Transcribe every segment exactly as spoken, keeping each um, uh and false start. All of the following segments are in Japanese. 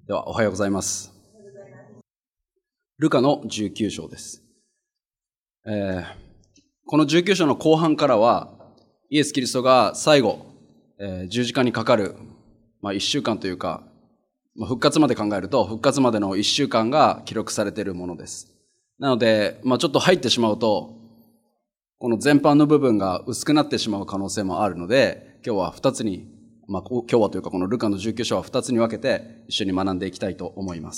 では、おはようございます。ルカのじゅうきゅう章です。えー、このじゅうきゅう章の後半からは、イエス・キリストが最後、えー、十字架にかかる、まあ、いっしゅうかんというか、まあ、復活まで考えると、復活までのいっしゅうかんが記録されているものです。なので、まあ、ちょっと入ってしまうと、この前半の部分が薄くなってしまう可能性もあるので、今日はふたつに、まあ、今日はというかこのルカのじゅうきゅう章はふたつに分けて一緒に学んでいきたいと思います。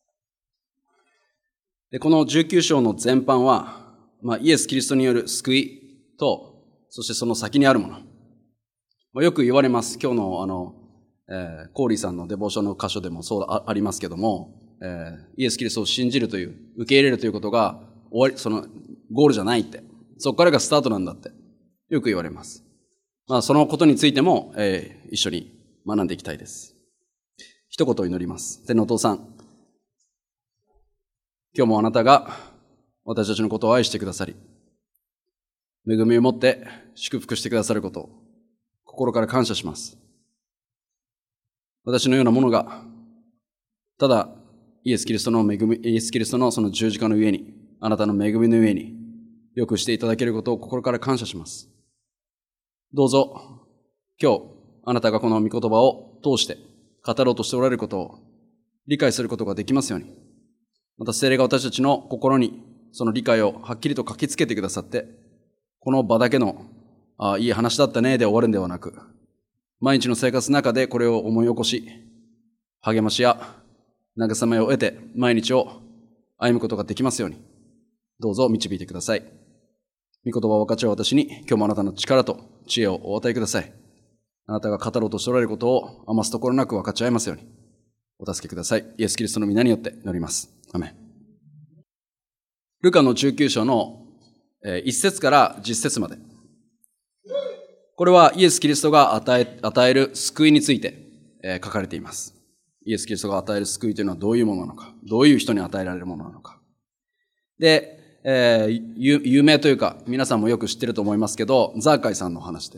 で、このじゅうきゅう章の前半は、まあ、イエス・キリストによる救いと、そしてその先にあるもの。まあ、よく言われます。今日のあの、えー、コーリーさんのデボーションの箇所でもそう あ, ありますけども、えー、イエス・キリストを信じるという、受け入れるということが終わり、そのゴールじゃないって。そこからがスタートなんだって。よく言われます。まあ、そのことについても、えー、一緒に学んでいきたいです。一言祈ります。天のお父さん、今日もあなたが私たちのことを愛してくださり、恵みを持って祝福してくださることを心から感謝します。私のようなものが、ただイエス・キリストの恵み、イエス・キリストのその十字架の上に、あなたの恵みの上によくしていただけることを心から感謝します。どうぞ、今日、あなたがこの御言葉を通して語ろうとしておられることを理解することができますように。また聖霊が私たちの心にその理解をはっきりと書きつけてくださって、この場だけの、ああ、いい話だったねで終わるんではなく、毎日の生活の中でこれを思い起こし、励ましや慰めを得て毎日を歩むことができますように。どうぞ導いてください。御言葉を分かち合う私に、今日もあなたの力と知恵をお与えください。あなたが語ろうとしておられることを余すところなく分かち合いますように。お助けください。イエス・キリストの皆によって祈ります。アメン。ルカのじゅうきゅう章のいっ節からじゅっ節まで。これはイエス・キリストが与え、与える救いについて書かれています。イエス・キリストが与える救いというのはどういうものなのか。どういう人に与えられるものなのか。で、えー、有名というか、皆さんもよく知ってると思いますけど、ザーカイさんの話です。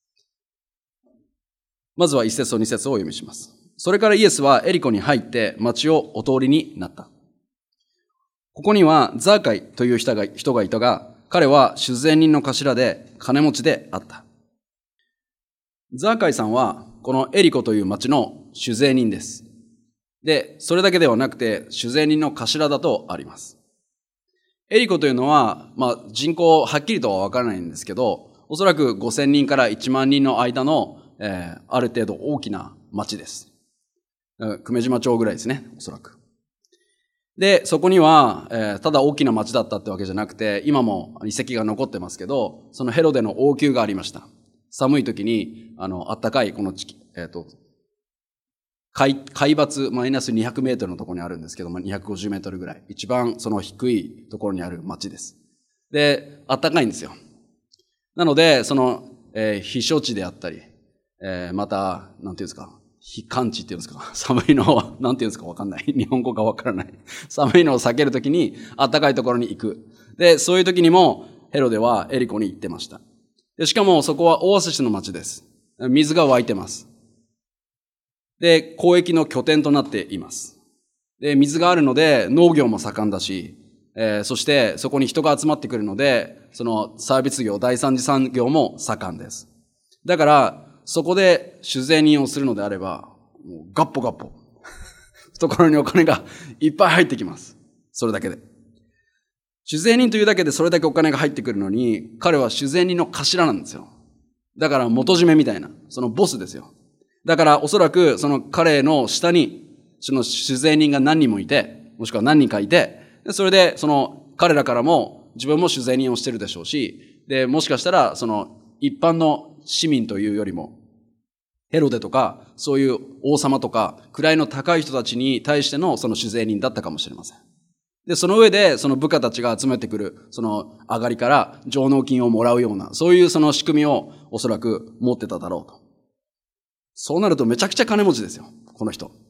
まずはいっ節とに節をお読みします。それからイエスはエリコに入って町をお通りになった。ここにはザーカイという人が、人がいたが、彼は酒税人の頭で金持ちであった。ザーカイさんはこのエリコという町の酒税人です。で、それだけではなくて酒税人の頭だとあります。エリコというのは、まあ、人口はっきりとは分からないんですけど、おそらくごせんにんからいちまんにんの間の、えー、ある程度大きな町です。久米島町ぐらいですね、おそらく。で、そこには、えー、ただ大きな町だったってわけじゃなくて、今も遺跡が残ってますけど、そのヘロデの王宮がありました。寒い時に、あの、暖かいこの地域、えっと、海, 海抜マイナスにひゃくメートルのところにあるんですけども、にひゃくごじゅうメートルぐらい。一番その低いところにある町です。で、暖かいんですよ。なので、その、えー、避暑地であったり、えー、また、なんていうんですか、避寒地っていうんですか、寒いのは、なんていうんですかわかんない。日本語がわからない。寒いのを避けるときに、暖かいところに行く。で、そういうときにも、ヘロデはエリコに行ってました。で、しかもそこはオアシスの町です。水が湧いてます。で、交易の拠点となっています。で、水があるので農業も盛んだし、えー、そしてそこに人が集まってくるので、そのサービス業、第三次産業も盛んです。だから、そこで酒税人をするのであれば、もうガッポガッポ。懐にお金がいっぱい入ってきます。それだけで。酒税人というだけでそれだけお金が入ってくるのに、彼は酒税人の頭なんですよ。だから元締めみたいな、そのボスですよ。だからおそらくその彼の下にその酒税人が何人もいて、もしくは何人かいて、それでその彼らからも自分も酒税人をしてるでしょうし、で、もしかしたらその一般の市民というよりも、ヘロデとかそういう王様とか位の高い人たちに対してのその酒税人だったかもしれません。で、その上でその部下たちが集めてくるその上がりから上納金をもらうような、そういうその仕組みをおそらく持ってただろうと。そうなるとめちゃくちゃ金持ちですよ、この人。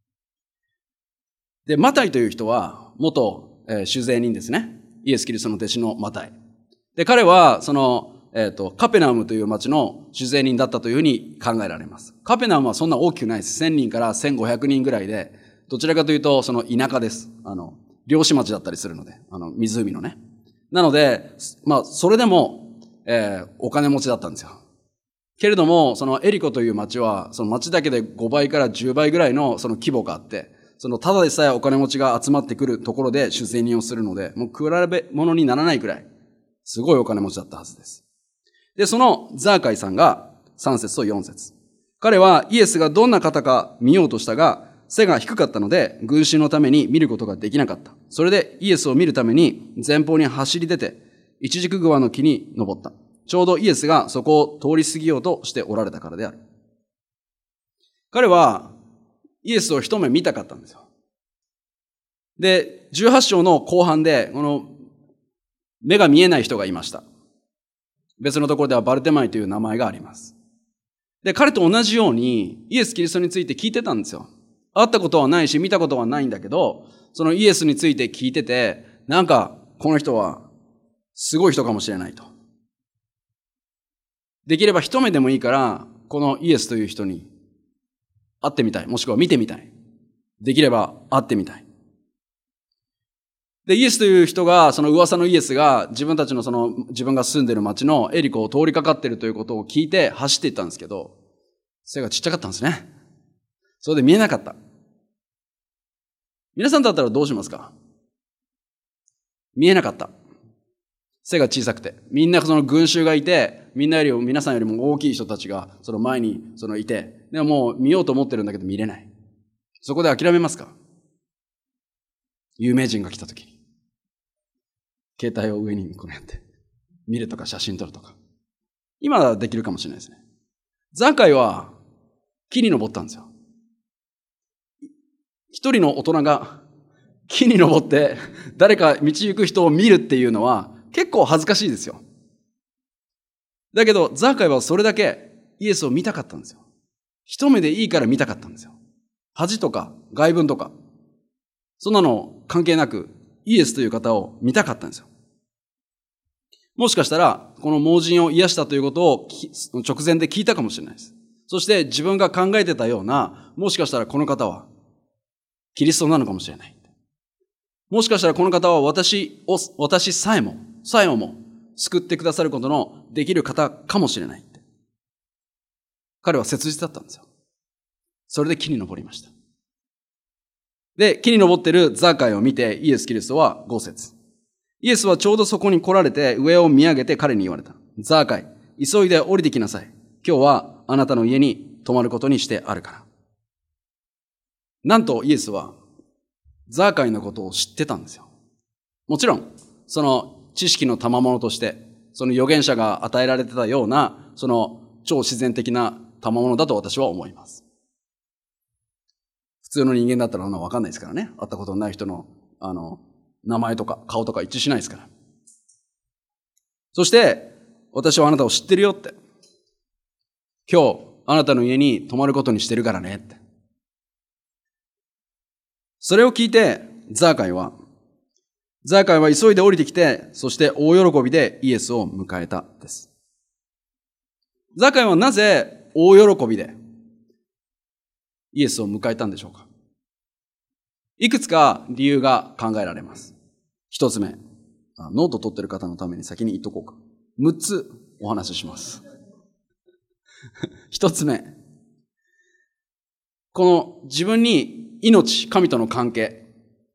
で、マタイという人は元、えー、酒税人ですね。イエス・キリストの弟子のマタイ。で、彼はその、 えっと、カペナウムという町の主税人だったというふうに考えられます。カペナウムはそんな大きくないです。せんにんからせんごひゃくにんぐらいで、どちらかというと、その田舎です。あの、漁師町だったりするので、あの、湖のね。なので、まあ、それでも、えー、お金持ちだったんですよ。けれども、そのエリコという町は、その町だけでごばいからじゅうばいぐらいのその規模があって、そのただでさえお金持ちが集まってくるところで主税人をするので、もう比べ物にならないくらい、すごいお金持ちだったはずです。で、そのザーカイさんがさん節とよん節。彼はイエスがどんな方か見ようとしたが、背が低かったので、群衆のために見ることができなかった。それでイエスを見るために前方に走り出て、イチジクグワの木に登った。ちょうどイエスがそこを通り過ぎようとしておられたからである。彼はイエスを一目見たかったんですよ。で、じゅうはち章の後半で、この目が見えない人がいました。別のところではバルテマイという名前があります。で、彼と同じようにイエス・キリストについて聞いてたんですよ。会ったことはないし、見たことはないんだけど、そのイエスについて聞いてて、なんか、この人はすごい人かもしれないと。できれば一目でもいいから、このイエスという人に会ってみたい。もしくは見てみたい。できれば会ってみたい。で、イエスという人が、その噂のイエスが自分たちのその自分が住んでる町のエリコを通りかかってるということを聞いて走っていったんですけど、背がちっちゃかったんですね。それで見えなかった。皆さんだったらどうしますか？見えなかった。背が小さくて。みんなその群衆がいて、みんなよりも、皆さんよりも大きい人たちがその前にそのいて、でももう見ようと思ってるんだけど見れない。そこで諦めますか？有名人が来た時に。携帯を上にこうやって、見るとか写真撮るとか。今はできるかもしれないですね。ザーカイは木に登ったんですよ。一人の大人が木に登って誰か道行く人を見るっていうのは結構恥ずかしいですよ。だけどザーカイはそれだけイエスを見たかったんですよ。一目でいいから見たかったんですよ。恥とか外文とかそんなの関係なくイエスという方を見たかったんですよ。もしかしたらこの盲人を癒したということを直前で聞いたかもしれないです。そして自分が考えてたような、もしかしたらこの方はキリストなのかもしれない。もしかしたらこの方は私を、私さえも、さえも救ってくださることのできる方かもしれない。彼は切実だったんですよ。それで木に登りました。で、木に登ってるザーカイを見てイエス・キリストはご節。イエスはちょうどそこに来られて上を見上げて彼に言われた。ザーカイ、急いで降りてきなさい。今日はあなたの家に泊まることにしてあるから。なんとイエスはザーカイのことを知ってたんですよ。もちろん、その知識の賜物として、その預言者が与えられてたような、その超自然的な賜物だと私は思います。普通の人間だったらそんなわかんないですからね。会ったことのない人の、あの、名前とか顔とか一致しないですから。そして、私はあなたを知ってるよって。今日、あなたの家に泊まることにしてるからねって。それを聞いて、ザーカイは、ザーカイは急いで降りてきて、そして大喜びでイエスを迎えたです。ザーカイはなぜ大喜びでイエスを迎えたんでしょうか？いくつか理由が考えられます。一つ目、ノート取ってる方のために先に言っとこうか。六つお話しします。一つ目、この自分に命、神との関係。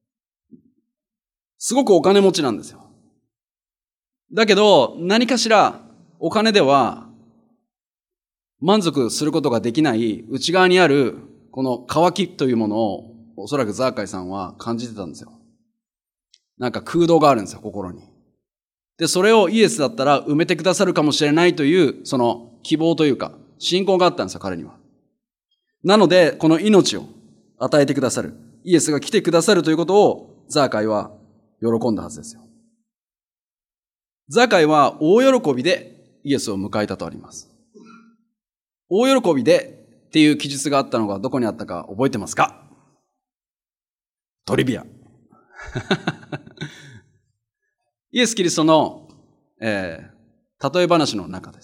すごくお金持ちなんですよ。だけど、何かしらお金では満足することができない内側にあるこの渇きというものをおそらくザーカイさんは感じてたんですよ。なんか空洞があるんですよ、心に。で、それをイエスだったら埋めてくださるかもしれないという、その希望というか、信仰があったんですよ、彼には。なので、この命を与えてくださる。イエスが来てくださるということをザーカイは喜んだはずですよ。ザーカイは大喜びでイエスを迎えたとあります。大喜びでっていう記述があったのがどこにあったか覚えてますか？トリビア。イエス・キリストの、えー、 例え話の中です。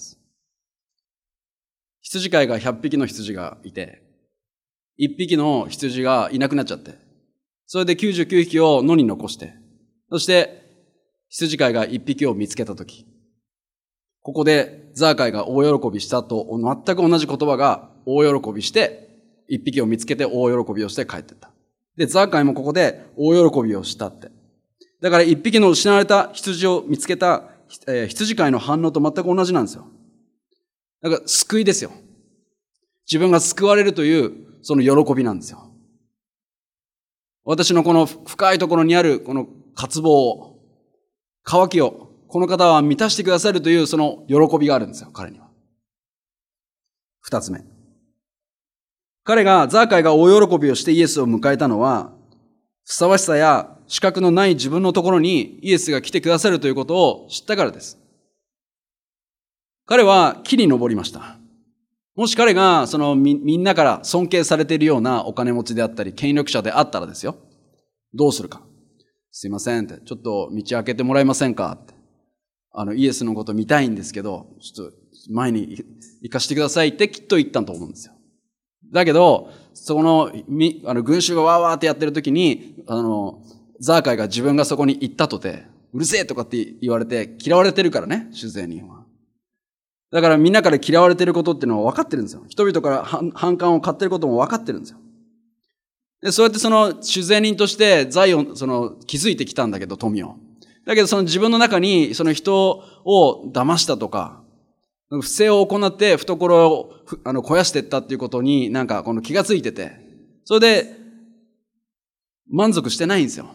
羊飼いがひゃっぴきの羊がいて、いっぴきの羊がいなくなっちゃって、それできゅうじゅうきゅうひきを野に残して、そして羊飼いがいっぴきを見つけたとき、ここでザーカイが大喜びしたと全く同じ言葉が大喜びして、いっぴきを見つけて大喜びをして帰っていった。で、ザーカイもここで大喜びをしたって。だからいっぴきの失われた羊を見つけた、えー、羊飼いの反応と全く同じなんですよ。だから救いですよ。自分が救われるというその喜びなんですよ。私のこの深いところにあるこの渇望を、渇きを、この方は満たしてくださるというその喜びがあるんですよ、彼には。二つ目。彼が、ザーカイが大喜びをしてイエスを迎えたのは、ふさわしさや資格のない自分のところにイエスが来てくださるということを知ったからです。彼は木に登りました。もし彼がそのみ、みんなから尊敬されているようなお金持ちであったり、権力者であったらですよ。どうするか。すいませんって、ちょっと道開けてもらえませんかって。あの、イエスのこと見たいんですけど、ちょっと前に行かせてくださいってきっと言ったと思うんですよ。だけど、そこの、み、あの、群衆がわーわーってやってる時に、あの、ザーカイが自分がそこに行ったとて、うるせえとかって言われて嫌われてるからね、主税人は。だからみんなから嫌われてることっていうのは分かってるんですよ。人々から反感を買ってることも分かってるんですよ。で、そうやってその主税人として財を、その、築いてきたんだけど、富を。だけどその自分の中にその人を騙したとか、不正を行って懐をあの肥やしていったっていうことになんかこの気がついてて、それで満足してないんですよ。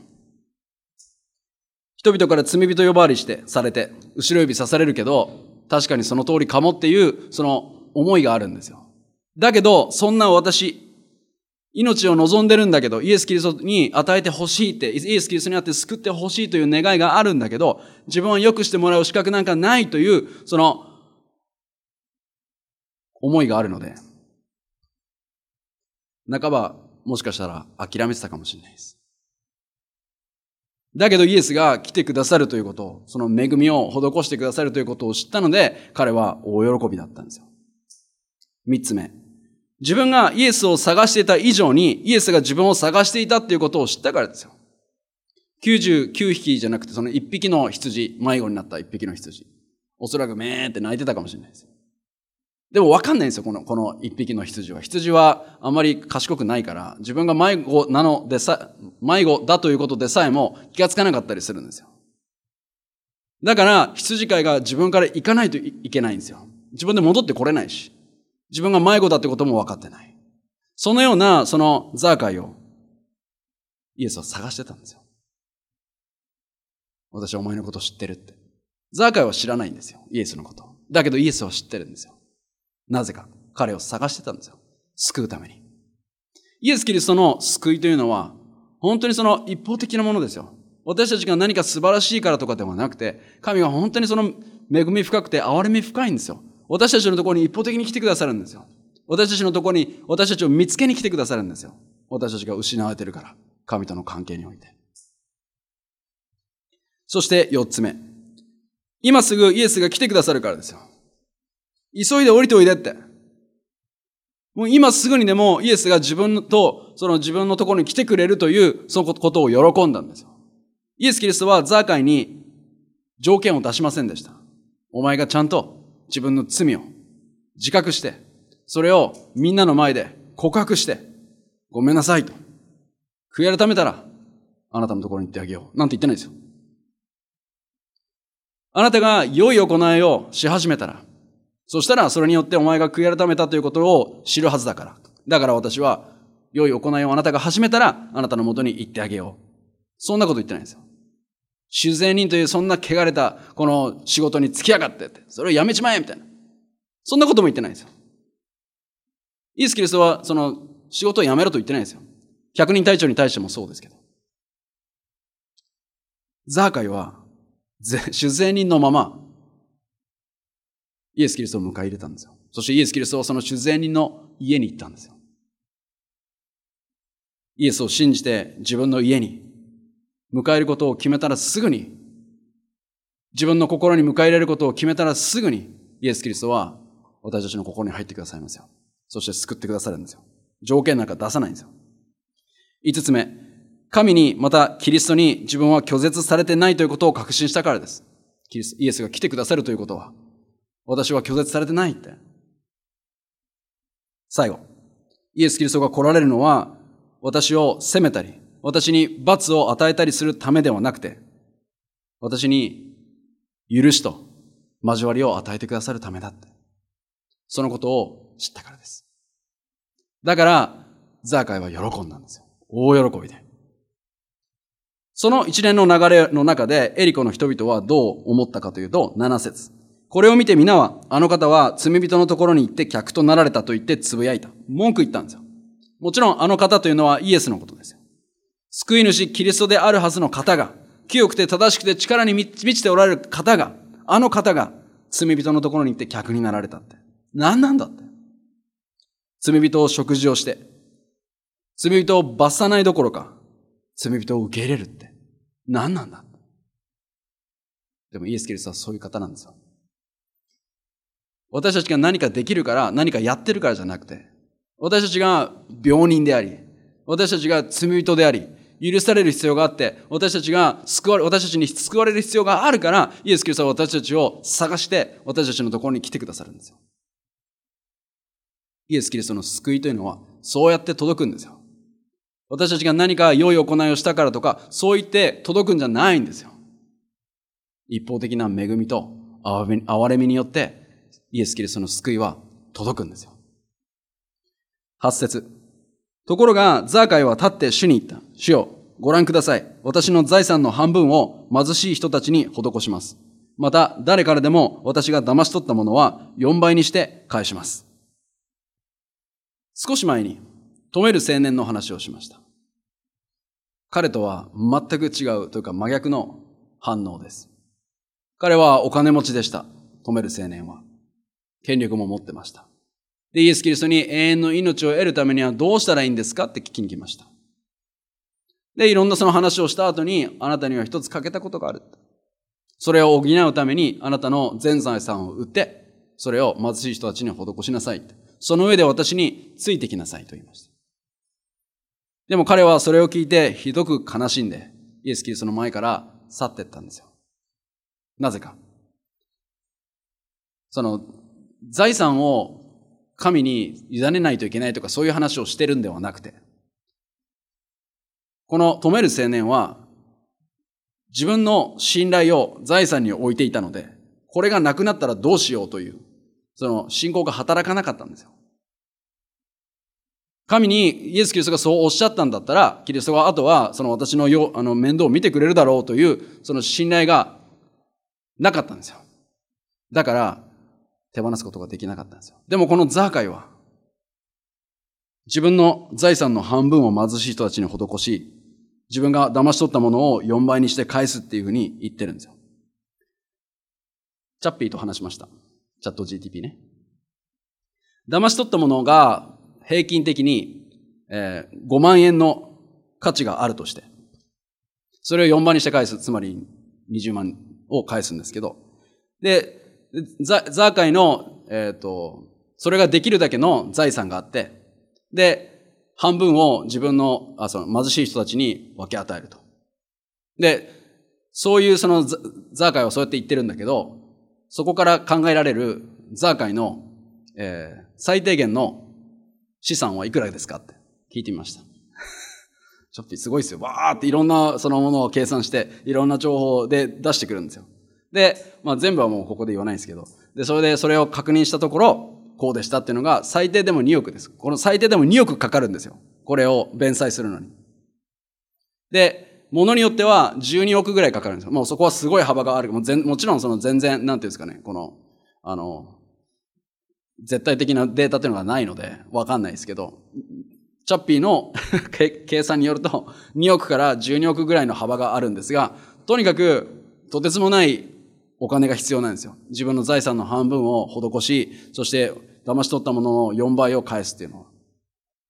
人々から罪人呼ばわりして、されて、後ろ指刺されるけど、確かにその通りかもっていうその思いがあるんですよ。だけど、そんな私、命を望んでるんだけど、イエス・キリストに与えてほしいって、イエス・キリストにあって救ってほしいという願いがあるんだけど、自分は良くしてもらう資格なんかないという、その、思いがあるので、半ば、もしかしたら諦めてたかもしれないです。だけどイエスが来てくださるということを、その恵みを施してくださるということを知ったので、彼は大喜びだったんですよ。三つ目。自分がイエスを探していた以上に、イエスが自分を探していたっていうことを知ったからですよ。きゅうじゅうきゅうひきじゃなくて、そのいっぴきの羊、迷子になったいっぴきの羊。おそらくめーって泣いてたかもしれないです。でも分かんないんですよ、この、このいっぴきの羊は。羊はあまり賢くないから、自分が迷子なのでさ、迷子だということでさえも気がつかなかったりするんですよ。だから、羊飼いが自分から行かないといけないんですよ。自分で戻ってこれないし。自分が迷子だってことも分かってない。そのような、そのザーカイを、イエスは探してたんですよ。私はお前のことを知ってるって。ザーカイは知らないんですよ。イエスのこと。だけどイエスは知ってるんですよ。なぜか。彼を探してたんですよ。救うために。イエス・キリストの救いというのは、本当にその一方的なものですよ。私たちが何か素晴らしいからとかではなくて、神は本当にその恵み深くて憐れみ深いんですよ。私たちのところに一方的に来てくださるんですよ。私たちのところに、私たちを見つけに来てくださるんですよ。私たちが失われているから、神との関係において。そして四つ目。今すぐイエスが来てくださるからですよ。急いで降りておいでって。もう今すぐにでもイエスが自分と、その自分のところに来てくれるという、そのことを喜んだんですよ。イエス・キリストはザーカイに条件を出しませんでした。お前がちゃんと自分の罪を自覚して、それをみんなの前で告白して、ごめんなさいと。悔い改めたら、あなたのところに行ってあげよう。なんて言ってないですよ。あなたが良い行いをし始めたら、そしたらそれによってお前が悔い改めたということを知るはずだから。だから私は良い行いをあなたが始めたら、あなたのもとに行ってあげよう。そんなこと言ってないんですよ。主税人というそんな汚れたこの仕事に付きやがってって、それをやめちまえみたいな。そんなことも言ってないんですよ。イエス・キリストはその仕事をやめろと言ってないんですよ。百人隊長に対してもそうですけど。ザーカイは主税人のままイエス・キリストを迎え入れたんですよ。そしてイエス・キリストはその主税人の家に行ったんですよ。イエスを信じて自分の家に迎えることを決めたらすぐに自分の心に迎え入れることを決めたらすぐにイエス・キリストは私たちの心に入ってくださいますよ。そして救ってくださるんですよ。条件なんか出さないんですよ。五つ目、神にまたキリストに自分は拒絶されてないということを確信したからです。キリスト、イエスが来てくださるということは、私は拒絶されてないって。最後、イエス・キリストが来られるのは、私を責めたり、私に罰を与えたりするためではなくて、私に許しと交わりを与えてくださるためだって。そのことを知ったからです。だから、ザーカイは喜んだんですよ。大喜びで。その一連の流れの中で、エリコの人々はどう思ったかというと、なな節。これを見て皆は、あの方は罪人のところに行って客となられたと言ってつぶやいた。文句言ったんですよ。もちろんあの方というのはイエスのことですよ。救い主キリストであるはずの方が、清くて正しくて力に満ちておられる方が、あの方が罪人のところに行って客になられたって。何なんだって。罪人を食事をして、罪人を罰さないどころか、罪人を受け入れるって。何なんだ。でもイエス・キリストはそういう方なんですよ。私たちが何かできるから、何かやってるからじゃなくて、私たちが病人であり、私たちが罪人であり、許される必要があって、私たちが救われ、私たちに救われる必要があるから、イエス・キリストは私たちを探して、私たちのところに来てくださるんですよ。イエス・キリストの救いというのは、そうやって届くんですよ。私たちが何か良い行いをしたからとか、そう言って届くんじゃないんですよ。一方的な恵みと憐れみによって、イエス・キリストの救いは届くんですよ。八節。ところが、ザーカイは立って主に言った。主よ、ご覧ください。私の財産の半分を貧しい人たちに施します。また、誰からでも私が騙し取ったものは四倍にして返します。少し前に、止める青年の話をしました。彼とは全く違うというか真逆の反応です。彼はお金持ちでした。止める青年は。権力も持ってました。で、イエス・キリストに永遠の命を得るためにはどうしたらいいんですかって聞きに来ました。で、いろんなその話をした後に、あなたには一つ欠けたことがある。それを補うために、あなたの全財産を売って、それを貧しい人たちに施しなさい。その上で私についてきなさいと言いました。でも彼はそれを聞いてひどく悲しんで、イエス・キリストの前から去っていったんですよ。なぜか。その、財産を神に委ねないといけないとかそういう話をしてるんではなくて、この止める青年は自分の信頼を財産に置いていたので、これがなくなったらどうしようという、その信仰が働かなかったんですよ。神にイエス・キリストがそうおっしゃったんだったら、キリストがあとはその私のよあの面倒を見てくれるだろうというその信頼がなかったんですよ。だから手放すことができなかったんですよ。でもこのザーカイは自分の財産の半分を貧しい人たちに施し、自分が騙し取ったものをよんばいにして返すっていうふうに言ってるんですよ。チャッピーと話しました。チャット ジーティーピー ね。騙し取ったものが平均的に、えー、ごまんえんの価値があるとして、それをよんばいにして返す、つまりにじゅうまんを返すんですけど、で、ザ, ザーカイの、えっと、それができるだけの財産があって、で、半分を自分の、あ、その貧しい人たちに分け与えると。で、そういうそのザーカイはそうやって言ってるんだけど、そこから考えられるザーカイの、えー、最低限の資産はいくらですかって聞いてみました。ちょっとすごいですよ。わーっていろんなそのものを計算して、いろんな情報で出してくるんですよ。で、まあ全部はもうここで言わないんですけど、で、それでそれを確認したところ、こうでしたっていうのが最低でもにおくです。この最低でもにおくかかるんですよ。これを弁済するのに。で、ものによってはじゅうにおくぐらいかかるんですよ。もうそこはすごい幅がある。もう全もちろんその全然、なんていうんですかね、この、あの、絶対的なデータっていうのがないので、わかんないですけど、チャッピーの計算によるとにおくからじゅうにおくぐらいの幅があるんですが、とにかくとてつもないお金が必要なんですよ。自分の財産の半分を施し、そして騙し取ったもののよんばいを返すっていうのは。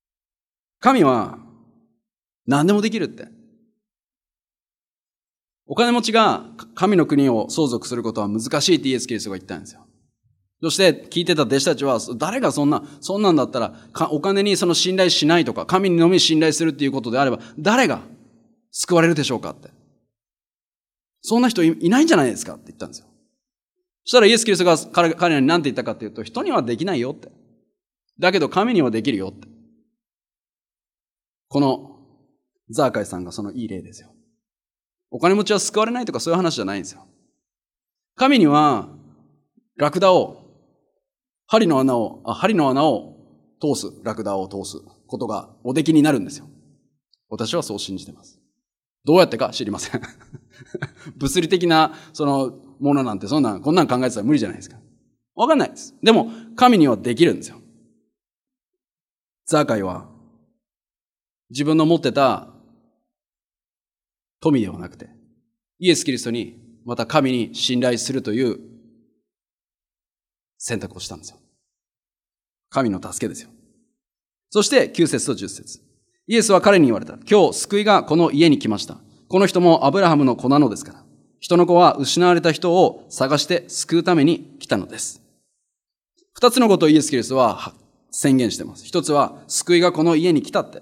神は何でもできるって。 お金持ちが神の国を相続することは難しいってイエス・キリストが言ったんですよ。そして聞いてた弟子たちは、誰がそんな、そんなんだったら、お金にその信頼しないとか、神にのみ信頼するっていうことであれば、誰が救われるでしょうかって。そんな人いないんじゃないですかって言ったんですよ。そしたらイエス・キリストが彼らに何て言ったかっていうと、人にはできないよって。だけど神にはできるよって。このザーカイさんがそのいい例ですよ。お金持ちは救われないとかそういう話じゃないんですよ。神にはラクダを、針の穴を、あ、針の穴を通す、ラクダを通すことがおできになるんですよ。私はそう信じてます。どうやってか知りません。物理的なそのものなんてそんな、こんなん考えてたら無理じゃないですか。わかんないです。でも神にはできるんですよ。ザーカイは自分の持ってた富ではなくて、イエス・キリストに、また神に信頼するという選択をしたんですよ。神の助けですよ。そしてきゅう節とじゅっ節。イエスは彼に言われた。今日救いがこの家に来ました。この人もアブラハムの子なのですから。人の子は失われた人を探して救うために来たのです。二つのことをイエス・キリストは宣言しています。一つは救いがこの家に来たって。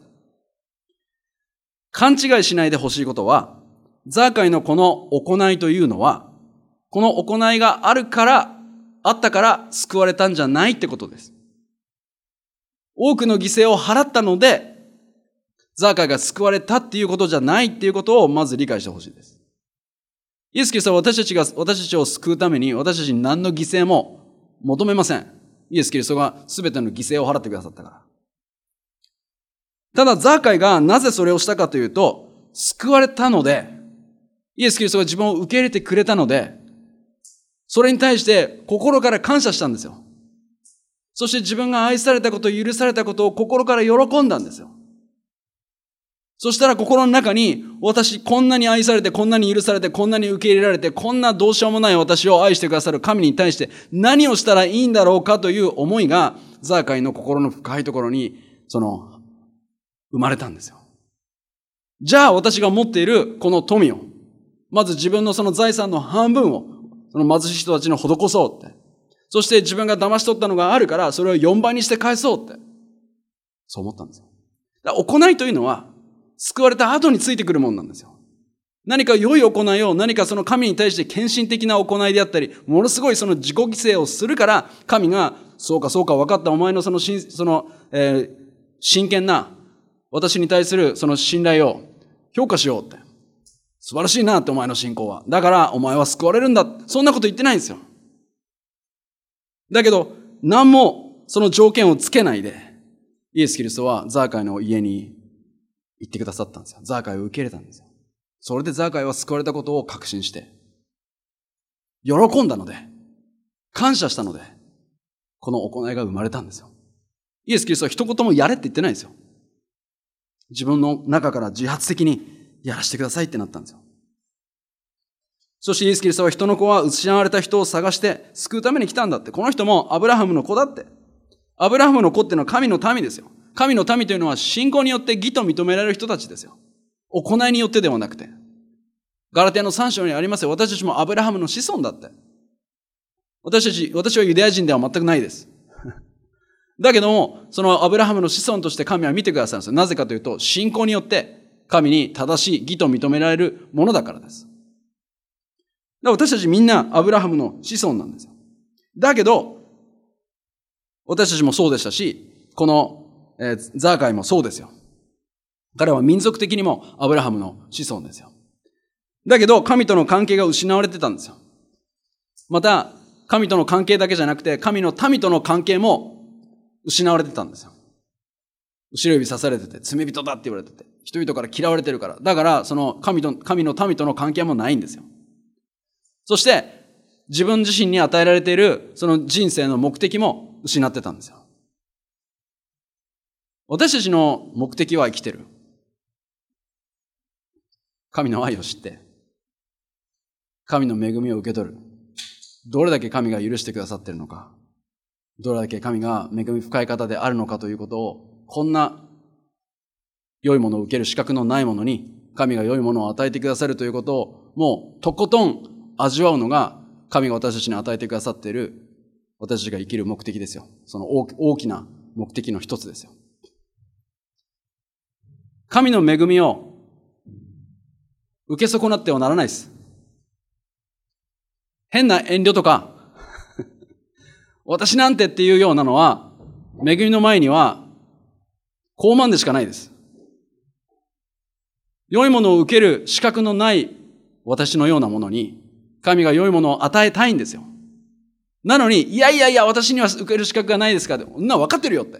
勘違いしないでほしいことは、ザーカイのこの行いというのは、この行いがあるから、あったから救われたんじゃないってことです。多くの犠牲を払ったので、ザーカイが救われたっていうことじゃないっていうことをまず理解してほしいです。イエス・キリストは私たちが、私たちを救うために私たちに何の犠牲も求めません。イエス・キリストが全ての犠牲を払ってくださったから。ただ、ザーカイがなぜそれをしたかというと、救われたので、イエス・キリストが自分を受け入れてくれたので、それに対して心から感謝したんですよ。そして自分が愛されたこと、許されたことを心から喜んだんですよ。そしたら心の中に、私こんなに愛されて、こんなに許されて、こんなに受け入れられて、こんなどうしようもない私を愛してくださる神に対して何をしたらいいんだろうかという思いが、ザーカイの心の深いところに、その、生まれたんですよ。じゃあ私が持っているこの富を、まず自分のその財産の半分を、その貧しい人たちに施そうって。そして自分が騙し取ったのがあるから、それをよんばいにして返そうって。そう思ったんですよ。だから行いというのは、救われた後についてくるものなんですよ。何か良い行いを、何かその神に対して献身的な行いであったり、ものすごいその自己犠牲をするから、神が、そうかそうか分かったお前のその、その、えー、真剣な、私に対するその信頼を評価しようって。素晴らしいなってお前の信仰は。だからお前は救われるんだ。そんなこと言ってないんですよ。だけど、何もその条件をつけないで、イエス・キリストはザーカイの家に行ってくださったんですよ。ザーカイを受け入れたんですよ。それでザーカイは救われたことを確信して、喜んだので、感謝したので、この行いが生まれたんですよ。イエス・キリストは一言もやれって言ってないんですよ。自分の中から自発的にやらせてくださいってなったんですよ。そしてイエス・キリストは人の子は失われた人を探して救うために来たんだって。この人もアブラハムの子だって。アブラハムの子っていうのは神の民ですよ。神の民というのは信仰によって義と認められる人たちですよ。行いによってではなくて。ガラテヤのさん章にありますよ。私たちもアブラハムの子孫だって。私たち、私はユダヤ人では全くないです。だけども、そのアブラハムの子孫として神は見てくださるんですよ。なぜかというと、信仰によって神に正しい義と認められるものだからです。だから私たちみんなアブラハムの子孫なんですよ。だけど、私たちもそうでしたし、この、えー、ザーカイもそうですよ。彼は民族的にもアブラハムの子孫ですよ。だけど、神との関係が失われてたんですよ。また、神との関係だけじゃなくて、神の民との関係も失われてたんですよ。後ろ指さされてて、罪人だって言われてて、人々から嫌われてるから。だから、その神と、神の民との関係もないんですよ。そして、自分自身に与えられている、その人生の目的も失ってたんですよ。私たちの目的は生きてる。神の愛を知って、神の恵みを受け取る。どれだけ神が許してくださっているのか。どれだけ神が恵み深い方であるのかということを、こんな良いものを受ける資格のないものに神が良いものを与えてくださるということを、もうとことん味わうのが、神が私たちに与えてくださっている、私たちが生きる目的ですよ。その大きな目的の一つですよ。神の恵みを受け損なってはならないです。変な遠慮とか、私なんてっていうようなのは、恵みの前には、傲慢でしかないです。良いものを受ける資格のない私のようなものに、神が良いものを与えたいんですよ。なのに、いやいやいや、私には受ける資格がないですかって、そんな分かってるよって。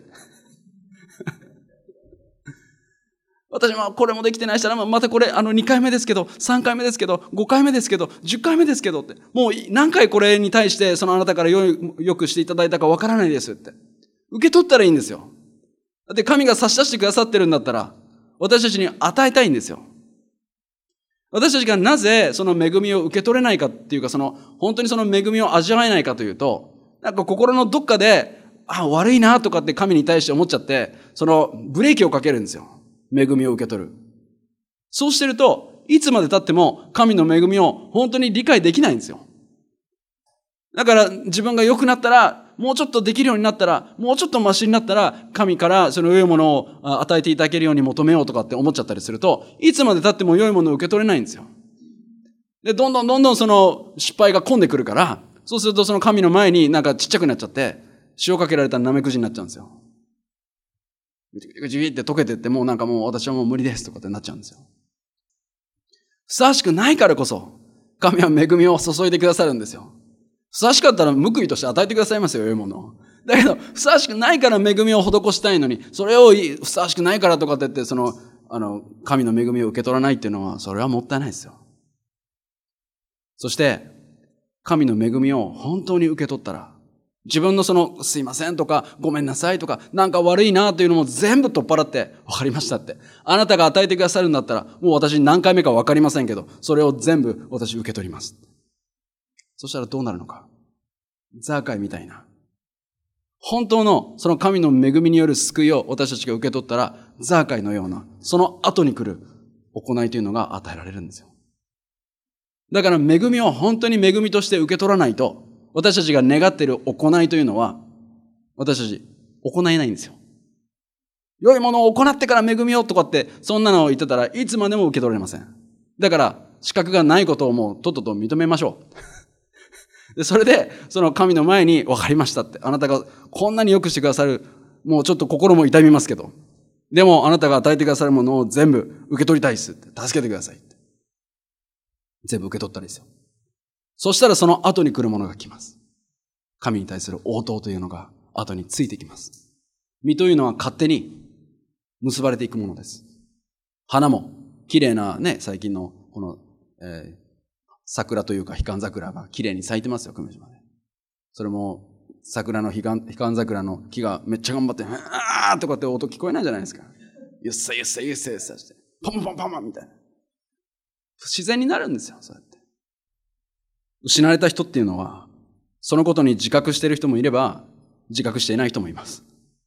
私もこれもできてないし、またこれあのにかいめですけど、さんかいめですけど、ごかいめですけど、じゅっかいめですけどって、もう何回これに対してそのあなたからよよくしていただいたかわからないですって。受け取ったらいいんですよ。だって神が差し出してくださってるんだったら、私たちに与えたいんですよ。私たちがなぜその恵みを受け取れないかっていうか、その本当にその恵みを味わえないかというと、なんか心のどっかで、あ、悪いなとかって神に対して思っちゃって、そのブレーキをかけるんですよ。恵みを受け取る。そうしてると、いつまで経っても神の恵みを本当に理解できないんですよ。だから自分が良くなったら、もうちょっとできるようになったら、もうちょっとマシになったら、神からその良いものを与えていただけるように求めようとかって思っちゃったりすると、いつまで経っても良いものを受け取れないんですよ。で、どんどんどんどんその失敗が込んでくるから、そうするとその神の前になんかちっちゃくなっちゃって、塩かけられたらナメクジになっちゃうんですよ。ぐちぐちぐちって溶けてって、もうなんかもう私はもう無理ですとかってなっちゃうんですよ。ふさわしくないからこそ、神は恵みを注いでくださるんですよ。ふさわしかったら報いとして与えてくださいますよ、良いものを。だけど、ふさわしくないから恵みを施したいのに、それをふさわしくないからとかって言って、その、あの、神の恵みを受け取らないっていうのは、それはもったいないですよ。そして、神の恵みを本当に受け取ったら、自分のその、すいませんとか、ごめんなさいとか、なんか悪いなというのも全部取っ払って、わかりましたって。あなたが与えてくださるんだったら、もう私何回目かわかりませんけど、それを全部私受け取ります。そしたらどうなるのか。ザーカイみたいな。本当のその神の恵みによる救いを私たちが受け取ったら、ザーカイのような、その後に来る行いというのが与えられるんですよ。だから恵みを本当に恵みとして受け取らないと、私たちが願っている行いというのは、私たち行えないんですよ。良いものを行ってから恵みをとかって、そんなのを言ってたらいつまでも受け取れません。だから、資格がないことをもうとっとと認めましょう。でそれで、その神の前に分かりましたって。あなたがこんなに良くしてくださる、もうちょっと心も痛みますけど、でもあなたが与えてくださるものを全部受け取りたいですって。助けてくださいって。全部受け取ったらいいですよ。そしたらその後に来るものが来ます。神に対する応答というのが後についてきます。実というのは勝手に結ばれていくものです。花も綺麗なね、最近のこの、えー、桜というか、彼岸桜が綺麗に咲いてますよ、久米島で。それも、桜の彼岸、彼岸桜の木がめっちゃ頑張って、あーとかって音聞こえないじゃないですか。ゆっせゆっせゆっせゆっせして、パンパンパンパンみたいな。自然になるんですよ、そうやって。失われた人っていうのは、そのことに自覚している人もいれば、自覚していない人もいます。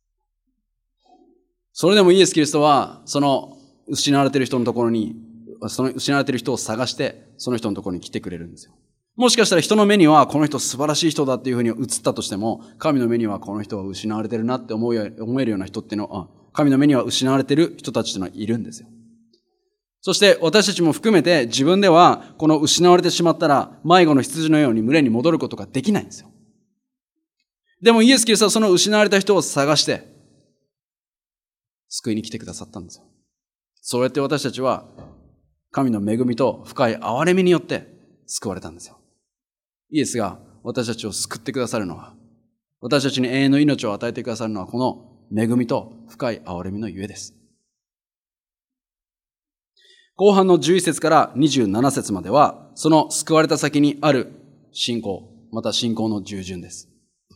それでもイエス・キリストは、その失われている人のところに、その失われている人を探して、その人のところに来てくれるんですよ。もしかしたら人の目には、この人素晴らしい人だっていうふうに映ったとしても、神の目にはこの人は失われてるなって思えるような人っていうのは、神の目には失われている人たちっていうのはいるんですよ。そして私たちも含めて自分ではこの失われてしまったら迷子の羊のように群れに戻ることができないんですよ。でもイエス・キリストはその失われた人を探して救いに来てくださったんですよ。そうやって私たちは神の恵みと深い憐れみによって救われたんですよ。イエスが私たちを救ってくださるのは、私たちに永遠の命を与えてくださるのはこの恵みと深い憐れみのゆえです。後半のじゅういち節からにじゅうなな節までは、その救われた先にある信仰、また信仰の従順です。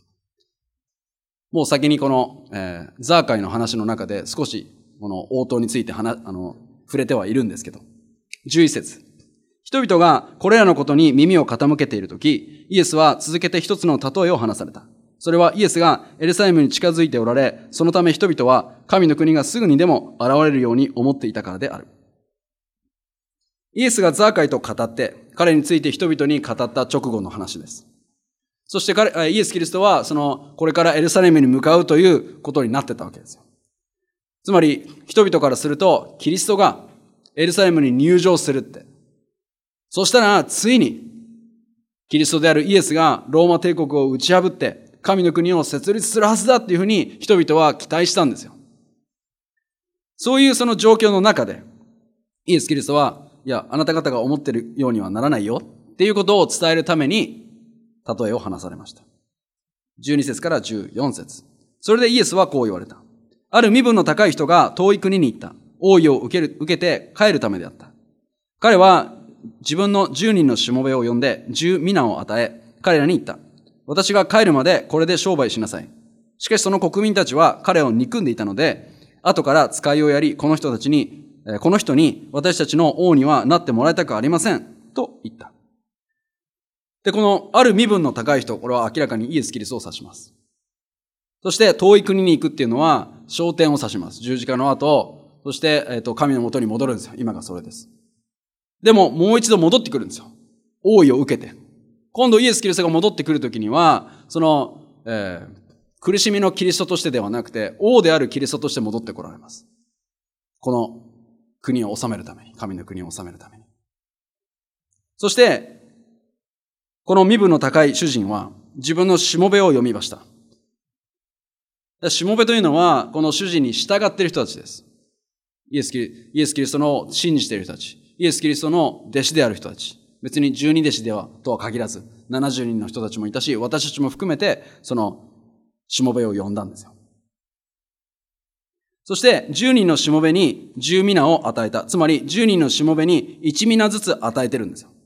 もう先にこの、えー、ザーカイの話の中で少しこの応答について話あの触れてはいるんですけど、じゅういち節。人々がこれらのことに耳を傾けているとき、イエスは続けて一つの例えを話された。それはイエスがエルサレムに近づいておられ、そのため人々は神の国がすぐにでも現れるように思っていたからである。 イエスがザーカイと語って、彼について人々に語った直後の話です。そして彼、イエス・キリストは、その、これからエルサレムに向かうということになってたわけですよ。つまり、人々からすると、キリストがエルサレムに入場するって。そしたら、ついに、キリストであるイエスがローマ帝国を打ち破って、神の国を設立するはずだっていうふうに人々は期待したんですよ。そういうその状況の中で、イエス・キリストは、いや、あなた方が思っているようにはならないよっていうことを伝えるために、例えを話されました。じゅうに節からじゅうよん節。それでイエスはこう言われた。ある身分の高い人が遠い国に行った。王位を受ける、受けて帰るためであった。彼は自分の十人のしもべを呼んで十皆を与え、彼らに言った。私が帰るまでこれで商売しなさい。しかしその国民たちは彼を憎んでいたので、後から使いをやり、この人たちに、この人に私たちの王にはなってもらいたくありません。と言った。で、このある身分の高い人、これは明らかにイエス・キリストを指します。そして遠い国に行くっていうのは昇天を指します。十字架の後、そして、えっと、神の元に戻るんですよ。今がそれです。でも、もう一度戻ってくるんですよ。王位を受けて。今度イエス・キリストが戻ってくるときには、その、えー、苦しみのキリストとしてではなくて、王であるキリストとして戻ってこられます。この国を治めるために、神の国を治めるために。そして、この身分の高い主人は、自分のしもべを呼びました。しもべというのは、この主人に従っている人たちです。イエスキリ、イエスキリストの信じている人たち。イエス・キリストの弟子である人たち。別に十二弟子では、とは限らず、七十人の人たちもいたし、私たちも含めて、その、しもべを呼んだんですよ。そして、十人のしもべに十皆を与えた。つまり、十人のしもべに一皆ずつ与えてるんですよ。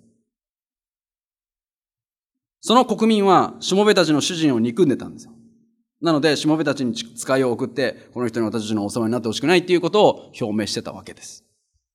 その国民は、しもべたちの主人を憎んでたんですよ。なので、しもべたちに使いを送って、この人に私たちのお世話になってほしくないっていうことを表明してたわけです。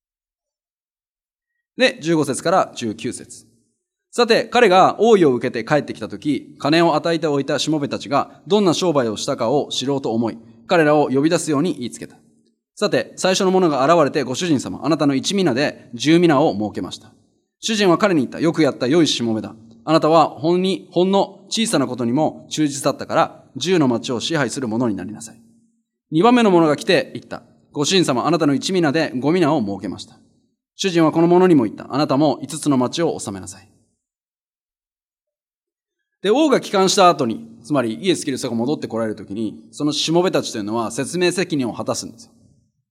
で、じゅうご節からじゅうきゅう節。さて、彼が王位を受けて帰ってきたとき、金を与えておいたしもべたちがどんな商売をしたかを知ろうと思い、彼らを呼び出すように言いつけた。さて、最初の者が現れて、ご主人様、あなたの一皆で十皆を設けました。主人は彼に言った。よくやった良いしもべだ。あなたはほんに、ほんの小さなことにも忠実だったから、十の町を支配する者になりなさい。二番目の者が来て言った。ご主人様、あなたの一皆で五皆を設けました。主人はこの者にも言った。あなたも五つの町を治めなさい。で、王が帰還した後に、つまりイエス・キリストが戻ってこられるときに、そのしもべたちというのは説明責任を果たすんですよ。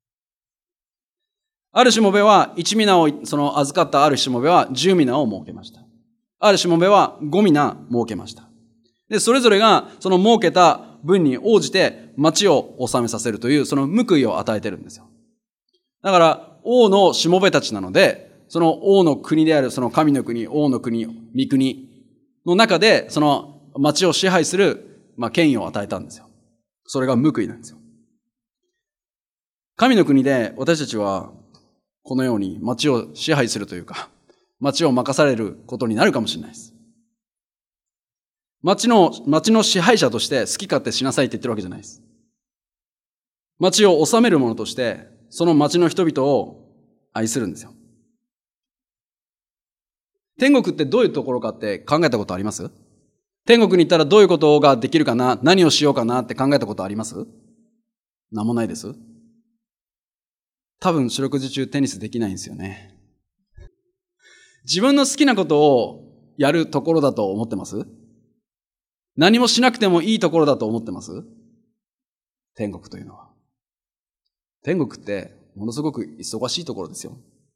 あるしもべは一皆を、その預かったあるしもべは十皆を設けました。あるしもべは五皆設けました。で、それぞれがその設けた分に応じて町を治めさせるという、その報いを与えてるんですよ。だから、王のしもべたちなので、その王の国である、その神の国、王の国、御国の中で、その町を支配する、まあ、権威を与えたんですよ。それが報いなんですよ。神の国で私たちは、このように町を支配するというか、町を任されることになるかもしれないです。町の、町の支配者として好き勝手しなさいって言ってるわけじゃないです。町を治める者として、その町の人々を愛するんですよ。天国ってどういうところかって考えたことあります？天国に行ったらどういうことができるかな、何をしようかなって考えたことあります？なんもないです。多分四六時中テニスできないんですよね。自分の好きなことをやるところだと思ってます？何もしなくてもいいところだと思ってます？天国というのは。天国ってものすごく忙しいところですよ。